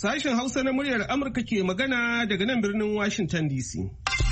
Sashen Hausa na muryar Amurka ke magana daga nan birnin Washington DC.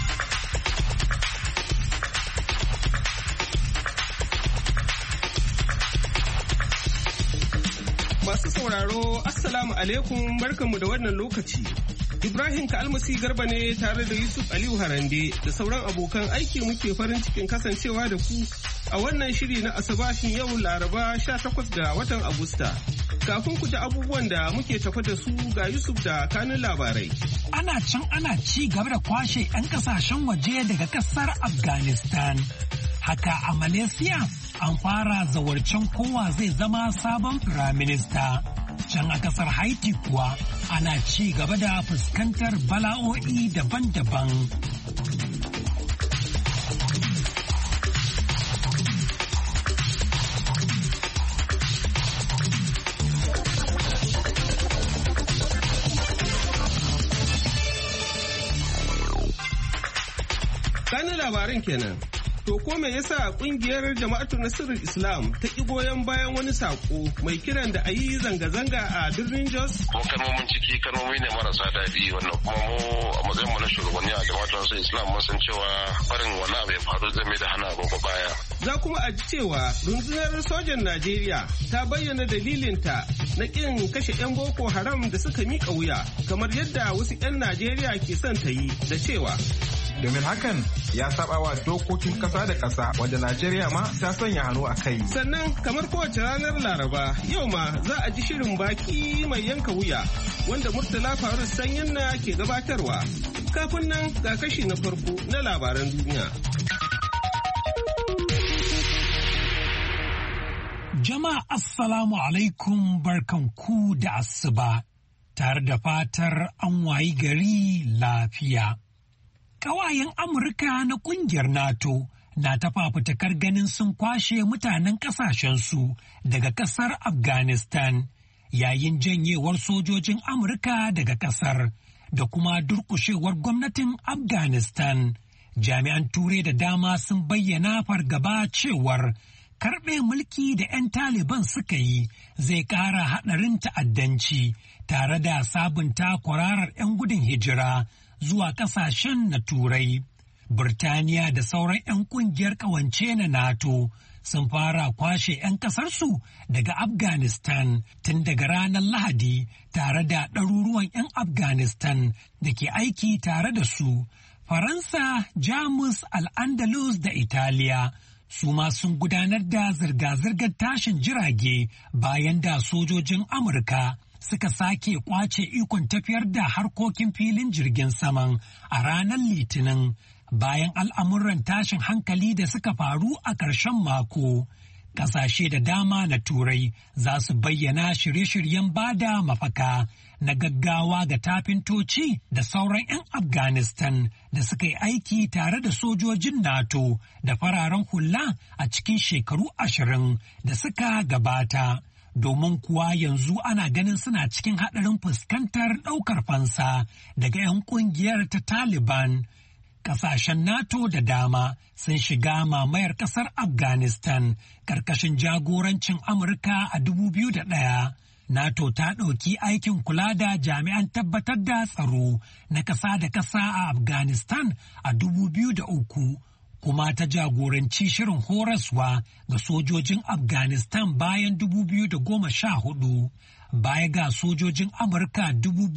Masu sauraro, Assalamu alaikum, barkanmu da wannan lokaci. Ibrahim Kalmasi Garba ne tare da Yusuf Aliyu Harande da sauran abokan aiki muke farin cikin kasancewa da ku a wannan shiri na Asabashin yau Laraba 18 ga watan Agusta. Kafin ku ji abubuwan da muke tafa da su ga Yusuf da kanun labarai. Ana ci gaba da kwashe 'yan kasashen waje daga kasar Afghanistan. Haka a Malaysia an fara zawarcen kowa zai zama sabon firaminista. Can a kasar Haiti kuwa ana ci gaba da fuskantar bala'o'i daban-daban. Kanin labarin kenan. To ko me yasa kungiyar Jama'atu Nasrul Islam ta ki goyon bayan wani sako mai kiran da a yi zanga-zanga a birnin Jos? Ko kalmomin ciki kalmomi ne marasa daɗi wannan kuma mu a matsayin mu na shugabanni a Jama'atu Nasrul Islam mun san cewa farin wani abu ya faru zai mai da hana gobe baya. Za kuma a ji cewa rundunar sojan Najeriya ta bayyana dalilinta na kin kashe 'yan Boko Haram da suka miƙa wuya kamar yadda wasu 'yan Najeriya ke son ta yi da cewa domin hakan ya saba wa dokokin kasa da kasa wanda Najeriya ma ta sanya hannu a kai. Sannan kamar kowace ranar Laraba yau ma za a ji shirin baki mai yanka wuya wanda Murtala Faru Sanyin-na ke gabatarwa. Kafin nan ga kashi na farko na labaran duniya. Jama'a assalamu alaikum, barkanku da asuba tare da fatar an wayi gari lafiya. Ƙawayen Amurka na ƙungiyar NATO na ta fafutukar ganin sun kwashe mutanen ƙasashensu daga ƙasar Afghanistan yayin janyewar sojojin Amurka daga ƙasar da kuma durƙushewar gwamnatin Afghanistan. Jami'an Turai da dama sun bayyana fargaba cewar karɓe mulki da 'yan Taliban suka yi zai ƙara haɗarin ta'addanci tare da sabunta kwararar 'yan gudun hijira zuwa ƙasashen na Turai. Birtaniya da sauran 'yan ƙungiyar ƙawance na NATO sun fara kwashe 'yan ƙasarsu daga Afghanistan tun daga ranar Lahadi tare da ɗaruruwan 'yan Afghanistan da ke aiki tare da su. Faransa, Jamus, Al-Andalus da Italiya su ma sun gudanar da zirga-zirgar tashin jirage bayan da sojojin Amurka suka sake kwace ikon tafiyar da harkokin filin jirgin saman a ranar Litinin bayan al'amuran tashin hankali da suka faru a ƙarshen mako. Ƙasashe da dama na Turai za su bayyana shirye-shiryen bada mafaka na gaggawa ga tafintoci da sauran 'yan Afghanistan da suka yi aiki tare da sojojin NATO da fararen hula a cikin shekaru 20 da suka gabata. Domin kuwa yanzu ana ganin suna cikin haɗarin fuskantar ɗaukar fansa daga 'yan ƙungiyar ta Taliban. Ƙasashen NATO da dama sun shiga mamayar ƙasar Afghanistan ƙarƙashin jagorancin Amurka a 2001. NATO ta ɗauki aikin kula da jami'an tabbatar da tsaro na ƙasa da ƙasa a Afghanistan a 2003. kuma ta jagoranci shirin horaswa ga sojojin Afghanistan bayan 2014 baya ga sojojin Amurka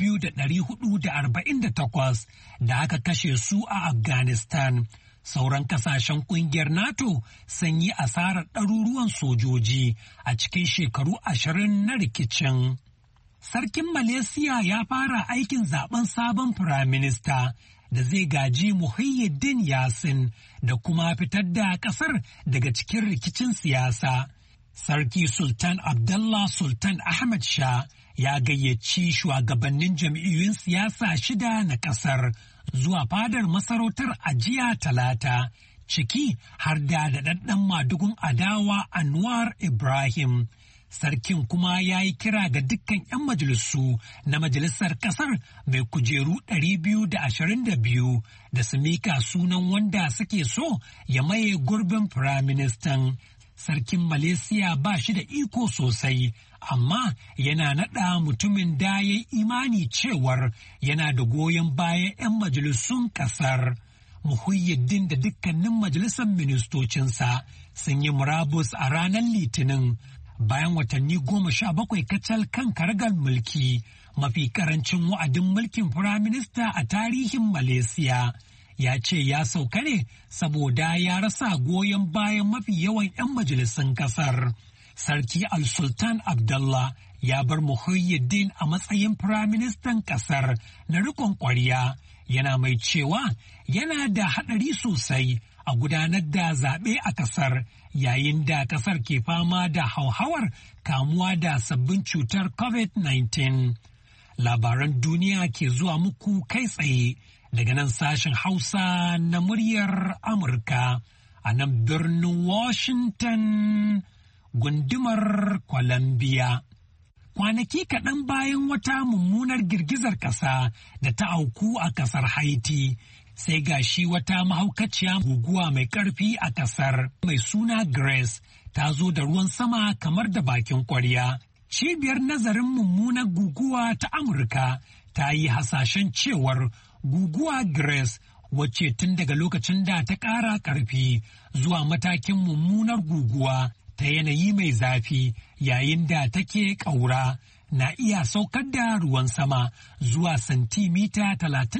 2,448 da aka kashe su a Afghanistan. Sauran kasashen kungiyar NATO sun yi asarar ɗaruruwan sojoji a cikin shekaru 20 na rikicin. Sarkin Malaysia ya fara aikin zaben sabon firaminista da zai gaji Muhyiddin Yassin da kuma fitar da ƙasar daga cikin rikicin siyasa. Sarki Sultan Abdullah Sultan Ahmad Shah ya gayyaci shugabannin jam'iyyun siyasa 6 na ƙasar zuwa fadar masarautar a jiya Talata, ciki har da daɗaɗɗen madugun adawa Anwar Ibrahim. Sarkin kuma ya yi kira ga dukkan 'yan majalisu na majalisar ƙasar mai kujeru 222 da su mika sunan wanda suke so ya maye gurbin firaministan. sarkin Malaysia ba shi da iko sosai, amma yana naɗa mutumin da ya imani cewar yana da goyon bayan 'yan majalisun ƙasar. Muhyiddin da dukkanin majalisar ministocinsa sun yi murabus a ranar Litinin bayan watanni 17 kacal kan karagar mulki, mafi karancin wa'adin mulkin firaminista a tarihin Malaysia. Ya ce ya sauka ne saboda ya rasa goyon bayan mafi yawan 'yan majalisun kasar. Sarki Al-Sultan Abdullah ya bar Muhyiddin a matsayin firaministan kasar na rikon ƙwarya, yana mai cewa yana da haɗari sosai a gudanar da zaɓe a kasar yayin da kasar ke fama da hauhawar kamuwa da sabbin cutar COVID-19. Labaran duniya ke zuwa muku kai tsaye daga nan sashen Hausa na muryar Amurka a nan birnin Washington, gundumar Columbia. Kwanaki kaɗan bayan wata mummunar girgizar ƙasa da ta auku a ƙasar Haiti, sai gashi wata mahaukaciya guguwa mai ƙarfi a ƙasar mai suna Grace ta zo da ruwan sama kamar da bakin ƙwarya. Cibiyar nazarin mummunar guguwa ta Amurka ta yi hasashen cewar guguwa Grace, wacce tun daga lokacin da ta ƙara ƙarfi zuwa matakin mummunar guguwa ta yanayi mai zafi yayin da take ƙaura, na iya saukar da ruwan sama zuwa santimita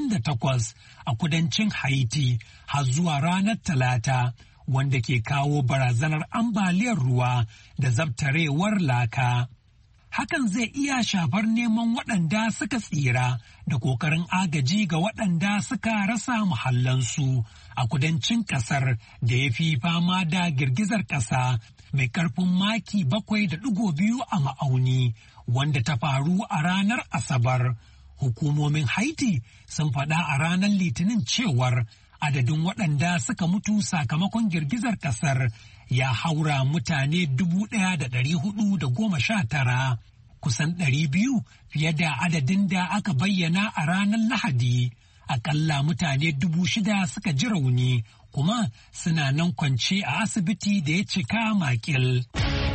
38 a kudancin Haiti har zuwa ranar Talata, wanda ke kawo barazanar ambaliyar ruwa da zabtarewar laka. Hakan zai iya shafar neman waɗanda suka tsira da ƙoƙarin agaji ga waɗanda suka rasa muhallansu a kudancin ƙasar da ya fi fama da girgizar ƙasa mai ƙarfin maki 7.2 a ma'auni, wanda ta faru a ranar Asabar. Hukumomin Haiti sun faɗa a ranar Litinin cewar adadin waɗanda suka mutu sakamakon girgizar ƙasar ya haura mutane 1,419, kusan 200 fiye da adadin da aka bayyana a ranar Lahadi. Akalla mutane 6,000 suka ji rauni, kuma suna nan kwance a asibiti da ya cika makil.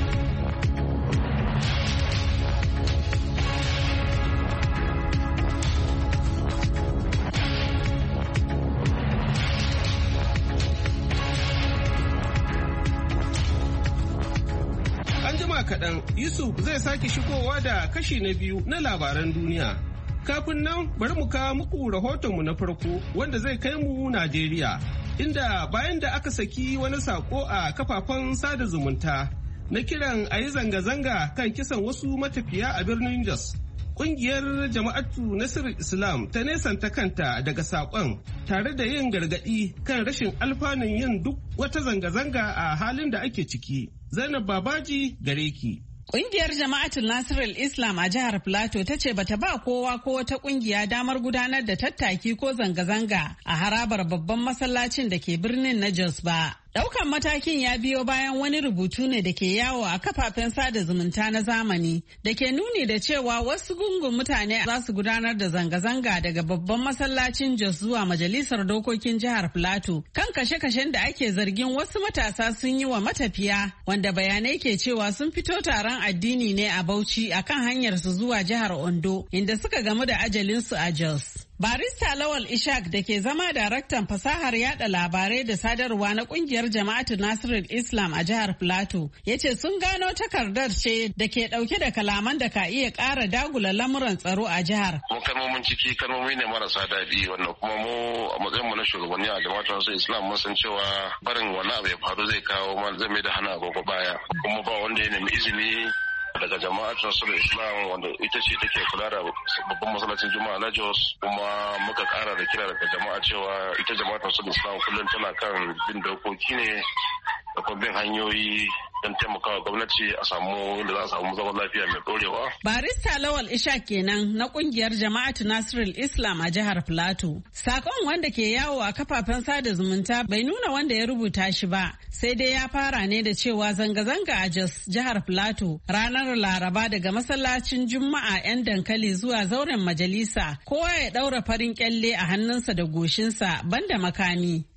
Kaɗan Yusuf zai sake shigowa da kashi na biyu na labaran duniya. Kafin nan bari mu kawo muku rahotonmu na farko wanda zai kai mu Najeriya, inda bayan da aka saki wani sako a kafafen sada zumunta na kiran a yi zanga-zanga kan kisan wasu matafiya a birnin Jos. Ƙungiyar Jama'atu Nasirul Islam ta nesanta kanta daga saƙon tare da yin gargaɗi kan rashin alfanun yin duk wata zanga-zanga a halin da ake ciki. Zainab Babaji gare ki. Ƙungiyar Jama'atul Nasirul Islam a jihar Plateau ta ce bata ba kowa ko wata ƙungiya damar gudanar da tattaki ko zanga-zanga a harabar babban masallacin da ke birnin na Jos ba. Daukan matakin ya biyo bayan wani rubutu ne da ke yawo a kafafen sada zumunta na zamani da ke nuni da cewa wasu gungun mutane za su gudanar da zanga-zanga daga babban masallacin Jos zuwa majalisar dokokin jihar Plateau kan kashe-kashen da ake zargin wasu matasa sun yi wa matafiya, wanda bayanai ke cewa sun fito taron addini ne a Bauchi akan hanyar su zuwa jihar Ondo, inda suka gamu da ajalinsu a Jos. Barista Lawal Ishaq da ke zama daraktan fasahar yada labarai da sadarwa na kungiyar Jama'atu Nasirul Islam a jihar Plateau ya ce sun gano takardar ce da ke dauke da kalaman da ka iya ƙara dagula lamuran tsaro a jihar. Mun kalmomin ciki kalmomi ne marasa daɗi, wannan kuma mu a matsayin mu na shugabanni a Jama'atu Nasirul Islam mun san cewa barin wani abu ya faru zai kawo zai mai da hana agogo baya, kuma ba wanda ya nemi izini daga Jama'atu Nasirul Islam wanda ita ce take kula da babban masallacin Juma'a na Jos, kuma muka kara da kira daga jama'a cewa ita Jama'atu Nasirul Islam kullum tana kan bin dokoki ne da kuma bin hanyoyi don taimakawa gwamnati a samu da za a samu zaman lafiya mai dorewa. Barista Lawal Ishaq kenan na kungiyar Jama'atu Nasirul Islam a jihar Plateau. Sakon wanda ke yawo a kafafen sada zumunta bai nuna wanda ya rubuta shi ba, sai dai ya fara ne da cewa zanga-zanga a Jos jihar Plateau ranar Laraba daga masallacin Juma'a 'yan dankali zuwa zauren majalisa, kowa ya daura farin kyalle a hannunsa da goshinsa banda makami.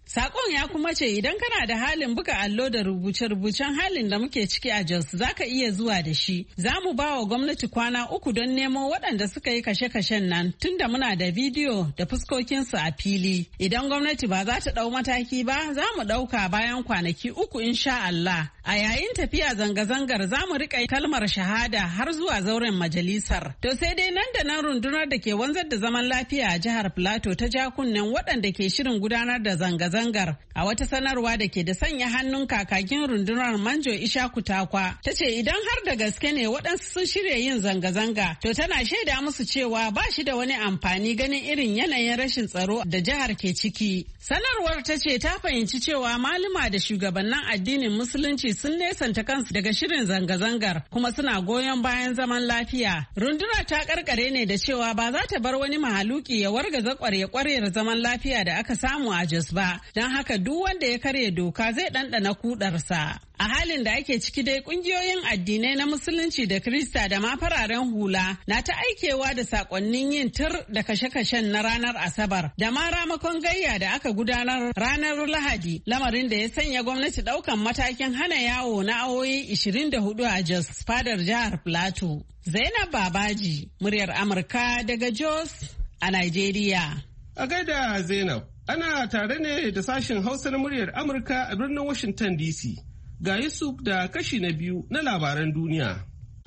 Sakon ya kuma ce idan kana da halin buga allo da rubuce-rubucen halin da muke ciki a Jos za ka iya zuwa da shi. Za mu ba wa gwamnati kwana 3 don nemo waɗanda suka yi kashe-kashen nan tunda muna da bidiyo da fuskokinsu a fili. Idan gwamnati ba za ta ɗau mataki ba za mu ɗauka bayan kwanaki 3 insha Allah. A yayin tafiya zanga-zangar za mu riƙa kalmar shahada har zuwa zauren majalisar. To sai dai nan da nan rundunar da ke wanzar da zaman lafiya a jihar Plateau ta ja kunnen waɗanda ke shirin gudanar da zanga-zangar. A wata sanarwa da ke da sanya hannun kakakin rundunar Manjo Ishaku Takwa ta ce idan har da gaske ne waɗansu sun shirya yin zanga-zanga to tana shaida musu cewa ba shi da wani amfani ganin irin yanayin rashin tsaro da jihar ke ciki. Sanarwar ta ce ta fahimci cewa malama da shugabannin addinin musulunci sun nesanta kansu daga shirin zanga-zangar kuma suna goyon bayan zaman lafiya. Rundunar ta karkare ne da cewa ba za ta bar wani mahaluki ya wargaza kwarya-kwaryar zaman lafiya da aka samu a Jos ba, don haka duk wanda ya karya doka zai ɗanɗana kudarsa. A halin da ake ciki dai kungiyoyin addinai na musulunci da Krista da ma fararen hula na ta aikewa da sakonnin yin tir da kashe-kashen na ranar Asabar da ma ramakon gayya da aka gudanar ranar Lahadi, lamarin da ya sanya gwamnati daukan matakin hana yawo na awoyi 24 a Jos fadar jihar Plateau. Zainab Babaji, muryar Amurka daga Jos a Nigeria. A gaida Zainab, ana tare ne da sashen Hausa na muryar Amurka a birnin Washington DC. Ga Yusuf da kashi na biyu na labaran duniya.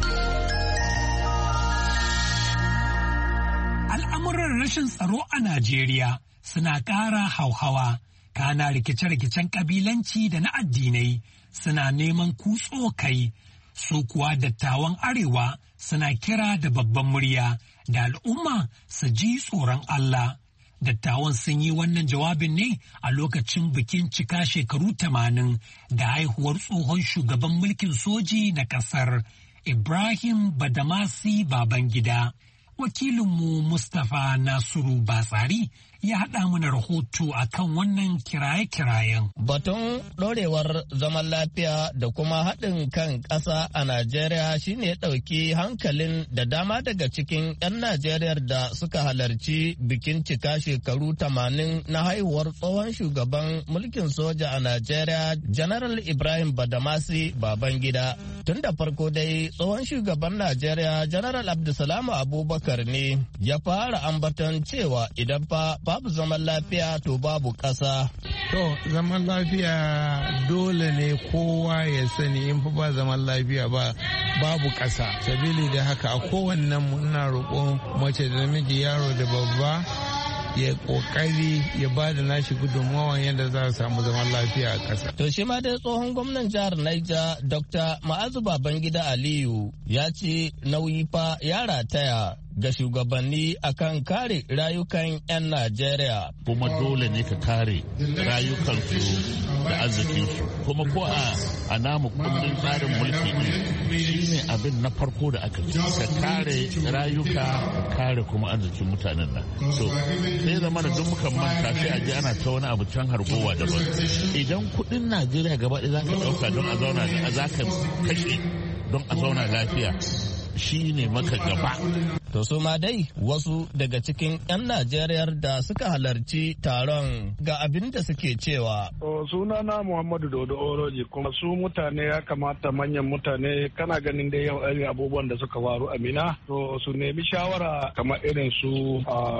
Al'amuran rashin tsaro a Najeriya suna ƙara hauhawa, kana rikice-rikicen ƙabilanci da na addinai suna neman kutso kai, su kuwa dattawan Arewa suna kira da babban murya da al'umma su ji tsoron Allah. Dattawan sun yi wannan jawabin ne a lokacin bikin cika shekaru 80 da haihuwar tsohon shugaban mulkin soji na ƙasar Ibrahim Badamasi Babangida. Wakilinmu Mustapha Nasiru Batsari ya haɗa mana rahoto a kan wannan kiraye-kirayen. Batun ɗorewar zaman lafiya da kuma haɗin kan ƙasa a Najeriya shine ya ɗauki hankalin da dama daga cikin 'yan Najeriya da suka halarci bikin cika shekaru 80 na haihuwar tsohon shugaban mulkin soja a Najeriya, General Ibrahim Badamasi Babangida. Tun da farko dai tsohon shugaban Najeriya, General Abdulsalam Abubakar ne ya fara ambaton cewa idan fa babu zaman lafiya to babu ƙasa. To zaman lafiya dole ne kowa ya sani in fa ba zaman lafiya babu ƙasa. Sabili da haka a kowannen mu ina roƙon mace da namiji, yaro da babba ya kokari ya ba da nashi gudunmawa yadda za a samu zaman lafiya a ƙasa. To shi ma dai tsohon gwamnan jihar Niger Dr. Ma'azu Babangida Aliyu ya ce nauyi fa ya rataya ga shugabanni akan kare rayukan 'yan Najeriya. Kuma dole ne ka kare rayukansu da arzikinsu. Kuma ko a namu kundin tsarin mulki ne shi ne abin na farko da aka ce. Ka kare rayuka, ka kare kuma arzikin mutanen nan. So sai zama da duk muka manta sai a je ana ta wani abu can harkowa daban. Idan kudin Najeriya gaba ɗaya za ka ɗauka don a zauna za ka kashe don a zauna lafiya. Shi ne maka gaba. To su ma dai wasu daga cikin 'yan Najeriya da suka halarci taron ga abin da suke cewa. Sunana Muhammadu Dodo Oroji, kuma su mutane ya kamata manyan mutane kana ganin dai yau irin abubuwan da suka faru a Mina, to su nemi shawara kamar irin su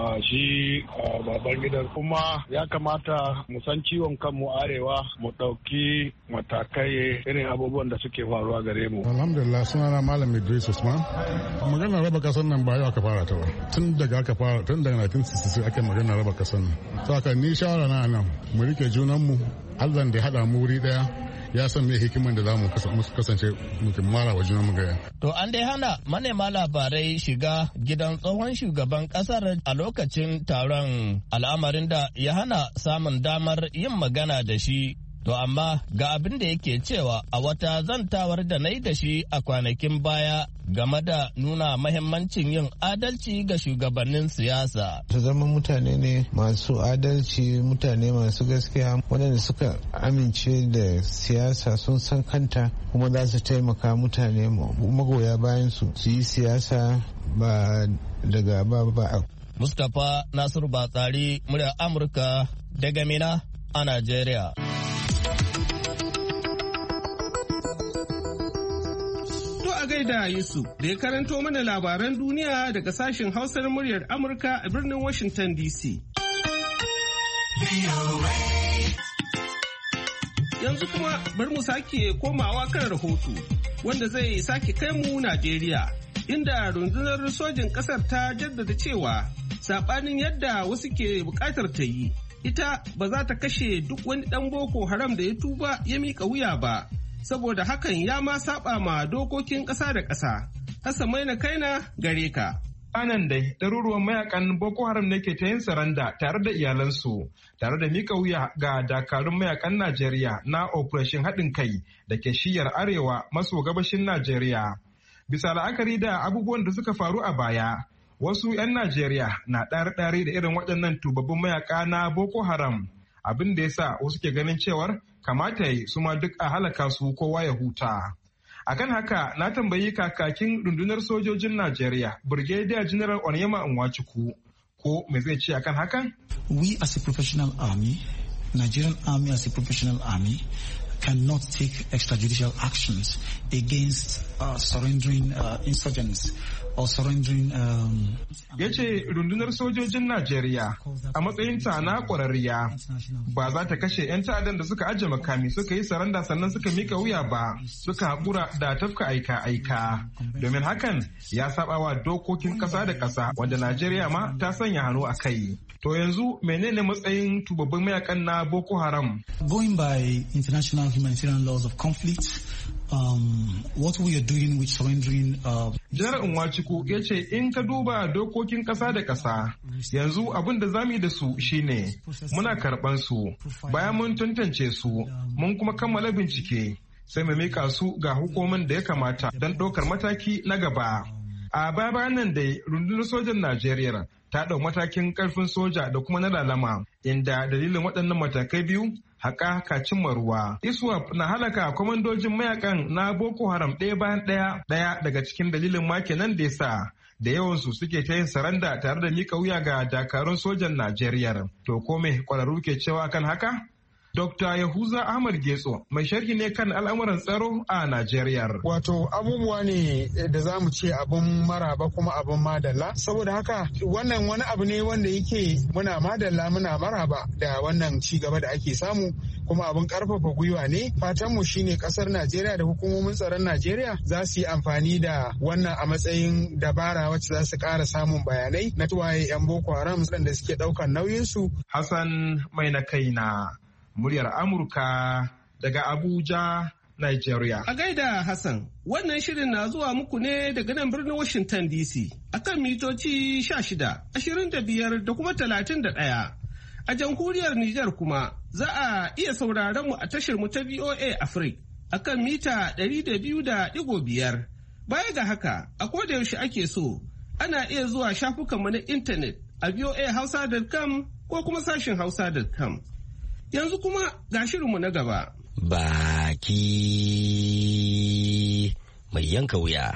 shi Babangida, kuma ya kamata mu san ciwon kanmu Arewa mu ɗauki matakai irin abubuwan da suke faruwa gare mu. Alhamdulillah, sunana Malam Idris Usman. Magana raba kasar nan ba yau aka fara ta ba. Tun daga 1966 ake magana raba kasar nan. Saka ni shawara na nan mu rike junan mu, Allah da ya hada mu wuri daya ya san me hikiman da za mu kasance mutum mara wa junan mu gaya. To an dai hana manema labarai shiga gidan tsohon shugaban kasar a lokacin taron, al'amarin da ya hana samun damar yin magana da shi. To amma ga abin da yake cewa a wata zantawar da na yi da shi a kwanakin baya game da nuna mahimmancin yin adalci ga shugabannin siyasa. Su zama mutane ne masu adalci, mutane masu gaskiya, waɗanda suka amince da siyasa sun san kanta kuma za su taimaka mutane magoya bayan su yi siyasa ba daga ba. Mustapha Nasiru Batsari, muryar Amurka daga Mina a Najeriya. To a gaida Yusuf da ya karanto mana labaran duniya daga sashen Hausar muryar Amurka a birnin Washington DC. Yanzu kuma bar mu sake komawa kan rahoto wanda zai sake kai mu Najeriya, inda rundunar sojin ƙasar ta jaddada cewa saɓanin yadda wasu ke buƙatar ta yi, ita ba za ta kashe duk wani ɗan Boko Haram da ya tuba ya miƙa wuya ba, saboda hakan ya ma saɓa ma dokokin ƙasa da ƙasa. Hassan Maina Kaina gare ka. Anan dai ɗaruruwan mayakan Boko Haram ne ke ta yin saranda tare da iyalansu, tare da mika wuya ga dakarun mayakan Najeriya na Operation Haɗin Kai da ke shiyar arewa maso gabashin Najeriya. Bisa la'akari da abubuwan da suka faru a baya, wasu 'yan Najeriya na ɗare-ɗare da irin waɗannan tubabbin mayaka na Boko Haram, abin da ya sa wasu ke ganin cewar kamata yi su ma duk a halaka su kowa ya huta. Akan haka na tambayi kakakin rundunar sojojin Najeriya, Brigadier General Onyema Nwachukwu, ko me zai ce akan hakan? We as a professional army, Nigerian army as a professional army, cannot take extrajudicial actions against surrendering insurgents or surrendering. Ya ce rundunar sojojin Najeriya a matsayinta na ƙwararriya ba za ta kashe 'yan ta'addan da suka ajiye makami suka yi saranda sannan suka mika wuya ba, suka haƙura da tafka aika-aika. Domin hakan ya saba wa dokokin ƙasa da ƙasa wanda Najeriya ma ta sanya hannu a kai. To yanzu menene matsayin tubabbin mayakan na Boko Haram? Going by international humanitarian laws of conflict, what we are doing with surrendering. Janar Nwachukwu ya ce in ka duba dokokin ƙasa da ƙasa, yanzu abin da zamu yi da su shine muna karɓan su, bayan mun tantance su, mun kuma kammala bincike, sai mu mika su ga hukumomin da ya kamata don ɗaukar mataki na gaba. A baya nan dai rundunar sojan Najeriya ta ɗau matakin ƙarfin soja da kuma na lalama, inda dalilin waɗannan matakai biyu haƙa ka cimma ruwa. ISWAP na halaka kwamandojin mayakan na Boko Haram ɗaya bayan ɗaya daga cikin dalilin ma kenan da yasa da yawansu suke ta yin saranda tare da mika wuya ga dakarun sojan Najeriya. To ko me ƙwararru ke cewa kan haka? Dr. Yahuza Ahmad Getso mai sharhi ne kan al'amuran tsaro a Najeriya. Wato abubuwa ne da za mu ce abun maraba kuma abun madalla. Saboda haka wannan wani abu ne wanda yake muna madalla muna maraba da wannan ci gaba da ake samu kuma abun karfafa gwiwa ne. Fatanmu shine kasar Najeriya da hukumomin tsaron Najeriya za su yi amfani da wannan a matsayin dabara wacce za su ƙara samun bayanai na tuwaye 'yan Boko Haram da suke ɗaukar nauyinsu. Hassan mai na kaina. Muryar Amurka daga Abuja, Nigeria. A gaida Hassan, wannan shirin na zuwa muku ne daga nan birnin Washington DC akan mitoci 16, 25 da kuma 31. A jamhuriyar Nijar kuma za a iya sauraron mu a tashar mu ta VOA Africa akan mita 200.5. Baya ga haka, a koda yaushe ake so, ana iya zuwa shafukanmu na intanet a voahausa.com ko kuma sashin hausa.com. Yanzu kuma ga shirinmu na gaba. Baki mai yanka wuya.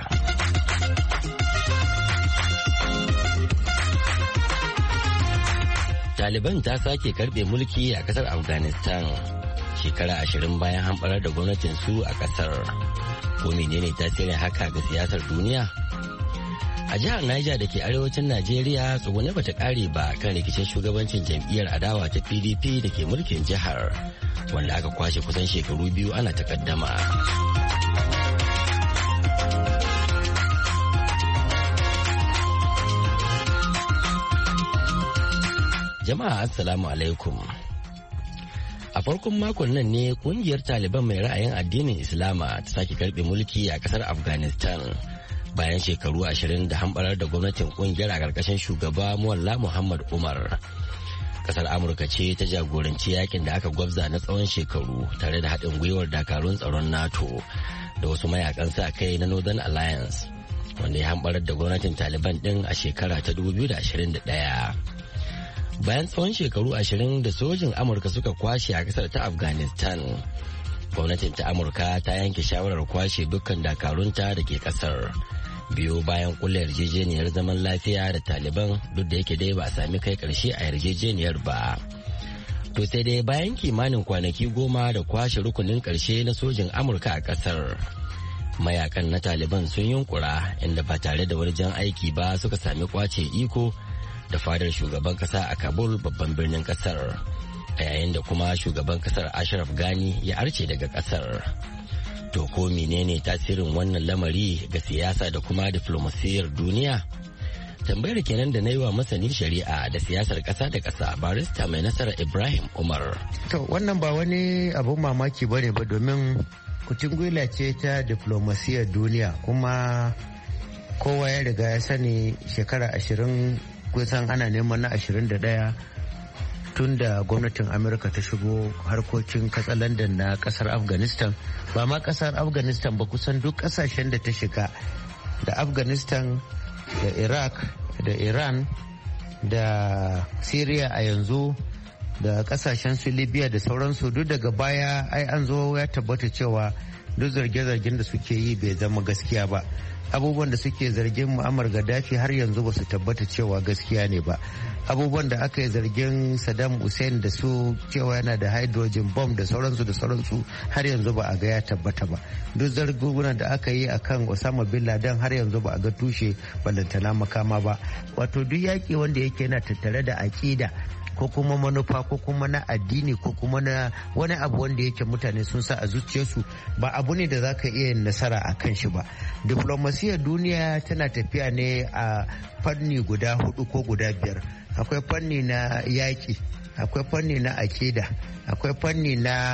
Taliban ta sake karbe mulki a kasar Afghanistan shekara 20 bayan hamɓarar da gwamnatin su a kasar. Ko menene tasirin haka ga siyasar duniya? A jihar Niger da ke arewacin Najeriya tsugune bata kare ba kan rikicin shugabancin jam'iyyar adawa ta PDP da ke mulkin jihar wanda aka kwashe kusan shekaru 2 ana takaddama. Jama'a assalamu alaikum. A farkon makon nan ne kungiyar Taliban mai ra'ayin addinin Islama ta sake karbe mulki a kasar Afghanistan. Bayan shekaru 20 da hamɓarar da gwamnatin kungiyar a ƙarƙashin shugaba Mullah Muhammad Umar. Ƙasar Amurka ce ta jagoranci yakin da aka gwabza na tsawon shekaru tare da haɗin gwiwar dakarun tsaron NATO da wasu mayakan sa kai na Northern Alliance wanda ya hamɓarar da gwamnatin Taliban ɗin a shekara ta 2021. Bayan tsawon shekaru 20 da sojin Amurka suka kwashe a ƙasar ta Afghanistan, gwamnatin ta Amurka ta yanke shawarar kwashe dukkan dakarunta da ke ƙasar. Biyo bayan kulle yarjejeniyar zaman lafiya da Taliban duk da yake dai ba a sami kai karshe a yarjejeniyar ba. To sai dai bayan kimanin kwanaki 10 da kwashe rukunin ƙarshe na sojin Amurka a ƙasar. Mayakan na Taliban sun yunkura inda ba tare da wani jan aiki ba suka sami kwace iko da fadar shugaban ƙasa a Kabul babban birnin ƙasar. A yayin da kuma shugaban ƙasar Ashraf Ghani ya arce daga ƙasar. To ko menene tasirin wannan lamari ga siyasa da kuma diflomasiyyar duniya? Tambayar kenan da na yi wa masanin shari'a da siyasar ƙasa da ƙasa barista mai nasara Ibrahim Umar. To wannan ba wani abun mamaki ba ne ba domin kucin gwila ce ta diflomasiyyar duniya kuma kowa ya riga ya sani shekara 20 kusan ana neman na 21 tun da gwamnatin Amurka ta shigo harkokin katsalandan na kasar Afghanistan. Ba ma kasar Afghanistan ba kusan duk kasashen da ta shiga da Afghanistan da Iraq da Iran da Syria a yanzu da kasashen su Libya da sauransu duk daga baya ai an zo ya tabbata cewa duk zarge-zargen da suke yi bai zama gaskiya ba. Abubuwan da suke zargin Muammar Gaddafi har yanzu ba su tabbata cewa gaskiya ne ba. Abubuwan da aka yi zargin Saddam Hussein da su cewa yana da hydrogen bomb da sauransu har yanzu ba a ga ya tabbata ba. Duk zargunan da aka yi akan Osama bin Laden har yanzu ba a ga tushe ballantana makama ba. Wato duk yaƙi wanda yake yana tattare da aƙida ko kuma manufa ko kuma na addini ko kuma na wani abu wanda yake mutane sun sa a zuciyarsu ba abu ne da za ka iya yin nasara a kan shi ba. Diplomasiyar duniya tana tafiya ne a fanni guda 4 ko guda 5. Akwai fanni na yaƙi, akwai fanni na akida, akwai fanni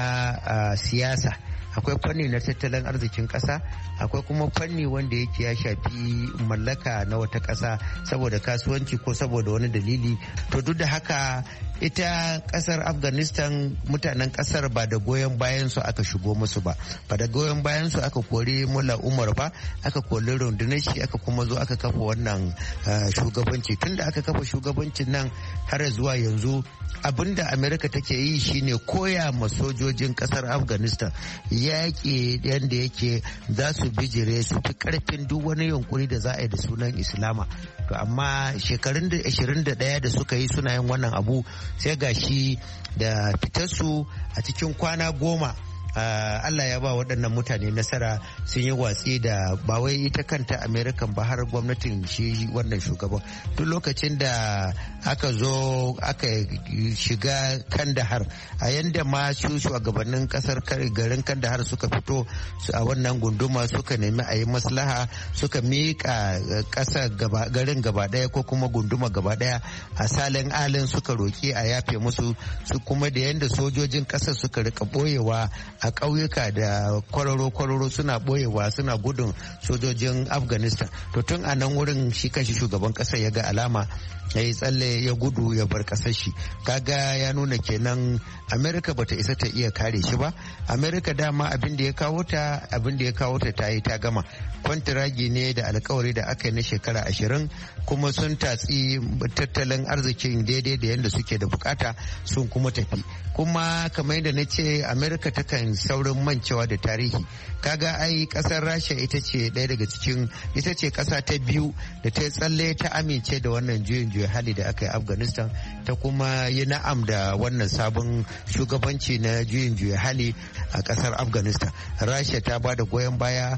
na siyasa, akwai fanni na tattalin arzikin ƙasa, akwai kuma fanni wanda yake ya shafi mallaka na wata ƙasa saboda kasuwanci ko saboda wani dalili. To duk da haka ita ƙasar Afghanistan mutanen ƙasar ba da goyon bayan su aka shigo musu ba da goyon bayan su aka kori Mullah Umar ba, aka kori rundunar shi aka kuma zo aka kafa wannan shugabanci. Tunda aka kafa shugabancin nan har zuwa yanzu abinda Amerika take yi shine koya ma sojojin ƙasar Afghanistan yaƙi yadda yake za su bijire su fi karfin duk wani yunkuri da za a yi da sunan Islama. To amma shekarun da 21 da suka yi suna yin wannan abu sai gashi da fitarsu a cikin kwana 10 Allah ya ba waɗannan mutane nasara sun yi watsi da ba wai ita kanta American ba har gwamnatin shi wannan shugaban. Duk lokacin da aka zo aka shiga Kandahar a yanda ma su shugabannin kasar garin Kandahar suka fito a wannan gunduma suka nemi a yi maslaha suka miƙa ƙasa garin gaba ɗaya ko kuma gunduma gaba ɗaya a salin alin suka roƙi a yafe musu su kuma da yanda sojojin ƙasar suka rika ɓoyewa a ƙauyuka da kwararo suna ɓoyewa suna gudun sojojin Afghanistan. To tun a nan wurin shi kashi shugaban ƙasar ya ga alama ya yi tsalle ya gudu ya bar ƙasar shi. Kaga ya nuna kenan Amerika bata isa ta iya kare shi ba. Amerika dama abin da ya kawo ta ta yi ta gama. Kwantiragi ne da alkawari da aka yi na shekara 20 kuma sun tatsi tattalin arzikin daidai da yadda suke da bukata sun kuma tafi. Kuma kamar yadda na ce Amerika takan saurin mancewa da tarihi. Kaga ai kasar Rasha ita ce kasa ta biyu da ta tsalle ta amince da wannan juyin hali da aka yi Afghanistan ta kuma yi na'am da wannan sabon shugabanci na juyin hali a kasar Afghanistan. Rasha ta ba da goyon baya,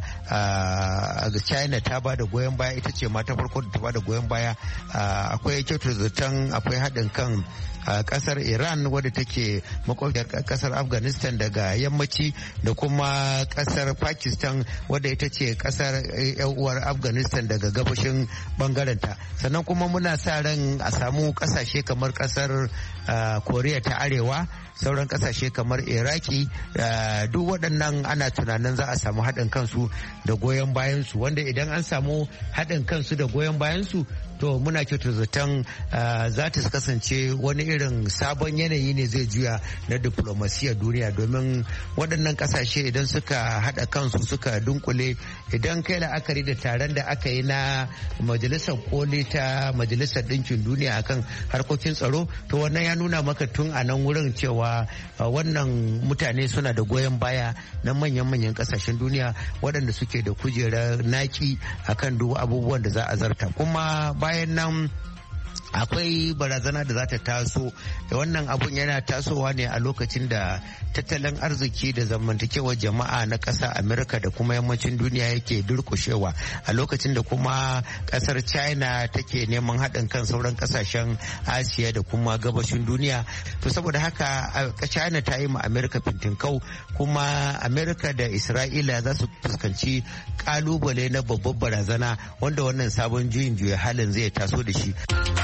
China ta ba da goyon baya, ita ce ma ta farko da ta ba da goyon baya. Akwai kyautar zaton akwai haɗin kan kasar Iran wadda take makwabciyar kasar Afghanistan daga yammaci da kuma kasar Pakistan wadda ita ce kasar uwar Afghanistan daga gabashin bangarenta. Sannan kuma muna sa ran a samu kasashe kamar kasar Koriya ta Arewa, sauran kasashe kamar Iraki, duk waɗannan ana tunanin za a samu haɗin kansu da goyon bayansu, wanda idan an samu haɗin kansu da goyon bayansu to muna kyautar zaton za ta kasance wani irin sabon yanayi ne zai juya na diplomasiyar duniya, domin waɗannan ƙasashe idan suka haɗa kansu suka dunkule, idan kai la'akari da taron da aka yi na majalisar koli ta majalisar ɗinkin duniya akan harkokin tsaro, to wannan ya nuna maka tun a nan wurin cewa wannan mutane suna da goyon baya na manyan ƙasashen duniya waɗanda suke da kujerar naki akan duk abubuwan da za a zarta. Kuma bayan nan akwai barazana da za ta taso, da wannan abun yana tasowa ne a lokacin da tattalin arziki da zamantakewar jama'a na ƙasa Amerika da kuma yammacin duniya yake durkushewa, a lokacin da kuma ƙasar China take neman haɗin kan sauran ƙasashen Asiya da kuma gabashin duniya. To saboda haka China ta yi ma Amerika fintinkau, kuma Amerika da Isra'ila za su fuskanci ƙalubale na babbar barazana wanda wannan sabon juyin juya halin zai taso da shi.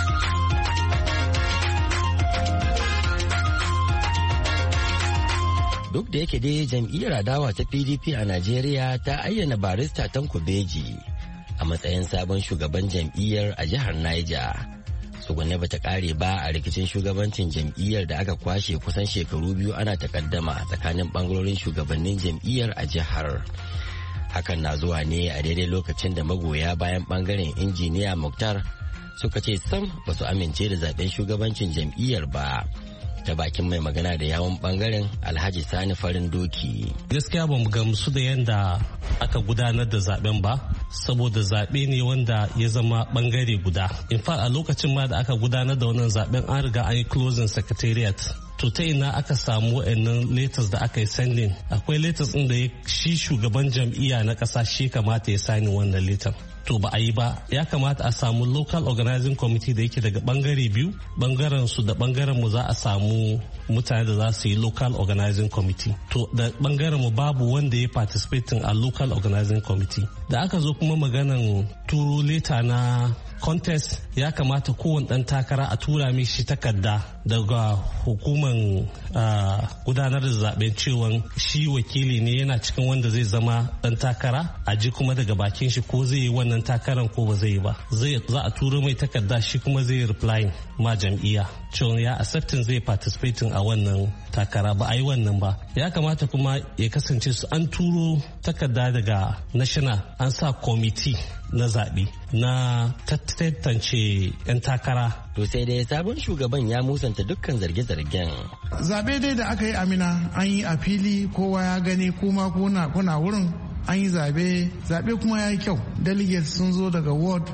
Duk da yake dai jam'iyyar adawa ta PDP a Najeriya ta ayyana barista Tanko Beji a matsayin sabon shugaban jam'iyyar a jihar Niger. Tsugunne bata kare ba a rikicin shugabancin jam'iyyar da aka kwashe kusan shekaru biyu ana takaddama tsakanin bangarorin shugabannin jam'iyyar a jihar. Hakan na zuwa ne a daidai lokacin da magoya bayan bangaren injiniya Muktar suka ce sam ba su amince da zaben shugabancin jam'iyyar ba. Ta bakin mai magana da yawon bangaren Alhaji Sani Farin Doki. Gaskiya ba mu gamsu da yadda aka gudanar da zaben ba, saboda zaɓe ne wanda ya zama bangare guda. In fact a lokacin ma da aka gudanar da wannan zaben an riga an yi closing secretariat. To ta ina aka samu wa'annan letters da aka yi sending? Akwai letters ɗin da shi shugaban jam'iyya na ƙasa shi kamata ya sani wannan letter. To ba a yi ba, ya kamata a samu local organizing committee da yake daga bangare biyu, bangaren su da bangaren mu za a samu mutane da za su yi local organizing committee. To da bangaren mu babu wanda ya participating a local organizing committee. Da aka zo kuma maganan turo leta na contest, ya kamata kowane ɗan takara a tura mishi takarda daga hukuman gudanar da zaben cewa shi wakili ne yana cikin wanda zai zama ɗan takara, a ji kuma daga bakin shi ko zai yi wannan takaran ko ba zai yi ba. Za a turo mai takarda, shi kuma zai reply ma jam'iyya cewa ya accepting zai participating a wannan takara. Ba a yi wannan ba. Ya kamata kuma ya kasance su an turo takarda daga national, an sa committee na zaɓe na tantance 'yan takara. To sai dai sabon shugaban ya musanta dukkan zarge-zargen. Zaɓe dai da aka yi Amina an yi a fili, kowa ya gani, kuma kuna wurin an yi zaɓe kuma ya yi kyau. Delegates sun zo daga ward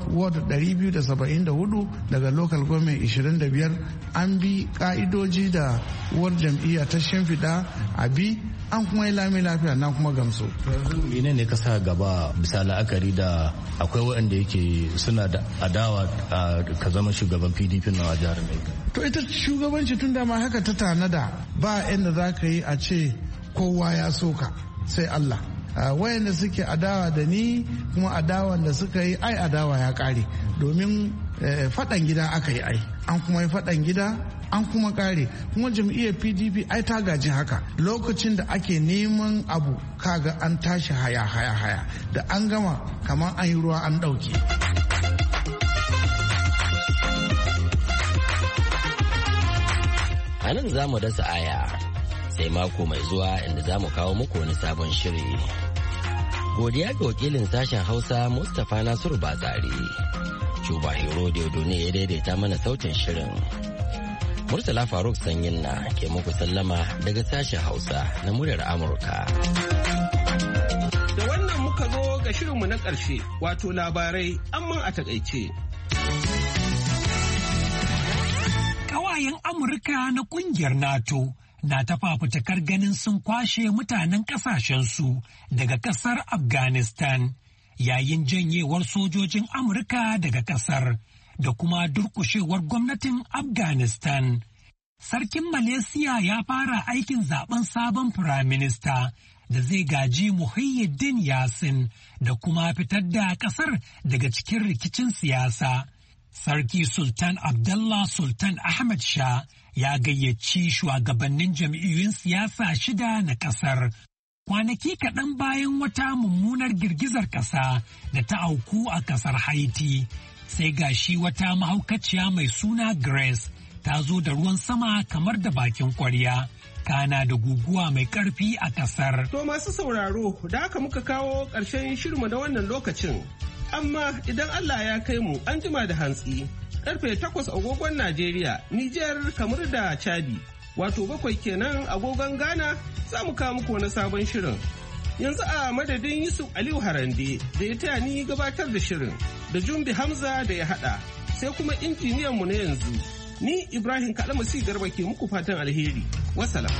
274 daga local government 25. An bi ka'idoji da ward jam'iyya ta shimfiɗa a bi, an kuma yi lami lafiya, na kuma gamsu. Mene ne ka sa gaba bisa la'akari da akwai waɗanda yake suna da adawa ka zama shugaban PDP na jihar Niger? To ita shugabanci tun da ma haka ta tanada, ba inda za ka yi a ce kowa ya soka sai Allah. Wayanda suke adawa da ni kuma adawan da suka yi ai adawa ya kare, domin faɗan gida aka yi ai, an kuma yi faɗan gida an kuma kare. Kuma jam'iyyar PDP ai ta gaji haka, lokacin da ake neman abu kaga an tashi haya da an gama kamar an yi ruwa an ɗauke. A nan za mu dasa aya sai mako mai zuwa inda za mu kawo muku wani sabon shiri. Godiya ga wakilin sashen Hausa Mustapha Nasiru Batsari. Cuba Hero ne ya daidaita mana sautin shirin. Murtala Faruk Sanyin na ke muku sallama daga sashen Hausa na muryar Amurka. Da wannan muka zo ga shirinmu na ƙarshe, wato labarai amma a takaice. Ƙawayen Amurka na ƙungiyar NATO na ta fafutukar ganin sun kwashe mutanen ƙasashensu daga ƙasar Afghanistan yayin janyewar sojojin Amurka daga ƙasar da kuma durƙushewar gwamnatin Afghanistan. Sarkin Malaysia ya fara aikin zaben sabon firaminista da zai gaji Muhyiddin Yassin da kuma fitar da ƙasar daga cikin rikicin siyasa. Sarki Sultan Abdullah Sultan Ahmad Shah ya gayyaci shugabannin jam'iyyun siyasa 6 na ƙasar. Kwanaki kaɗan bayan wata mummunar girgizar ƙasa da ta auku a ƙasar Haiti, sai gashi wata mahaukaciya mai suna Grace ta zo da ruwan sama kamar da bakin ƙwarya. Kana da guguwa mai ƙarfi a ƙasar. To masu sauraro, da haka muka kawo ƙarshen shirmu na wannan lokacin. Amma idan Allah ya kai mu an jima da hantsi, karfe 8 agogon Najeriya, Nijar, kamar da Chadi, wato 7 kenan agogon Ghana, za mu kawo muku wani sabon shirin. Yanzu a madadin Yusuf Aliyu Harande da ya taya ni gabatar da shirin, da Jumbi Hamza da ya haɗa, sai kuma injiniyan mu na yanzu. Ni Ibrahim Kalmasi Garba ke muku fatan alheri. Wassalam.